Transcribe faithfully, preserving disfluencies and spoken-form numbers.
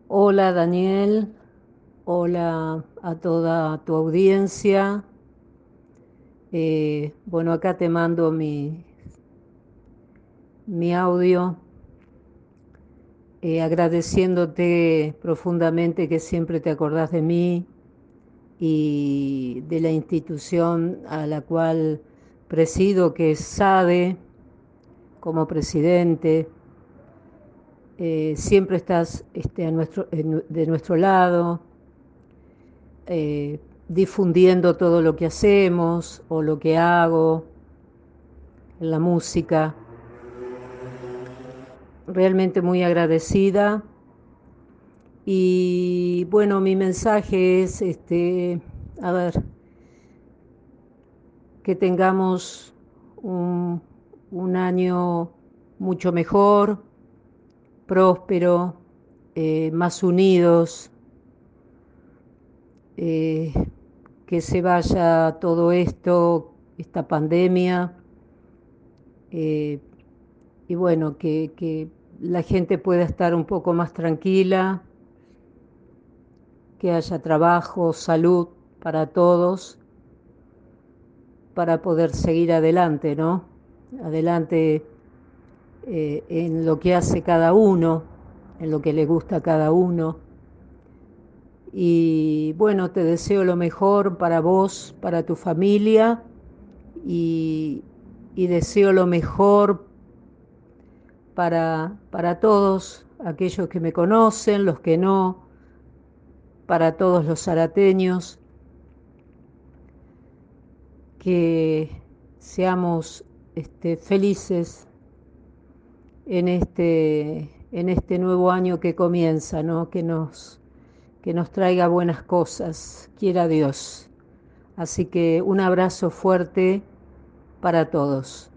Hola Daniel, hola a toda tu audiencia. Eh, bueno, acá te mando mi, mi audio, eh, agradeciéndote profundamente que siempre te acordás de mí y de la institución a la cual presido, que es SADE, como presidente. Eh, siempre estás este, a nuestro, en- de nuestro lado, eh, difundiendo todo lo que hacemos o lo que hago en la música. Realmente muy agradecida. Y bueno, mi mensaje es, este, a ver, que tengamos un, un año mucho mejor, próspero, eh, más unidos, eh, que se vaya todo esto, esta pandemia, eh, y bueno, que, que la gente pueda estar un poco más tranquila, que haya trabajo, salud para todos, para poder seguir adelante, ¿no? Adelante, eh, en lo que hace cada uno, en lo que le gusta a cada uno. Y bueno, te deseo lo mejor para vos, para tu familia, y, y deseo lo mejor para, para todos aquellos que me conocen, los que no, para todos los zarateños, que seamos este, felices en este, en este nuevo año que comienza, ¿no? Que nos, que nos traiga buenas cosas, quiera Dios. Así que un abrazo fuerte para todos.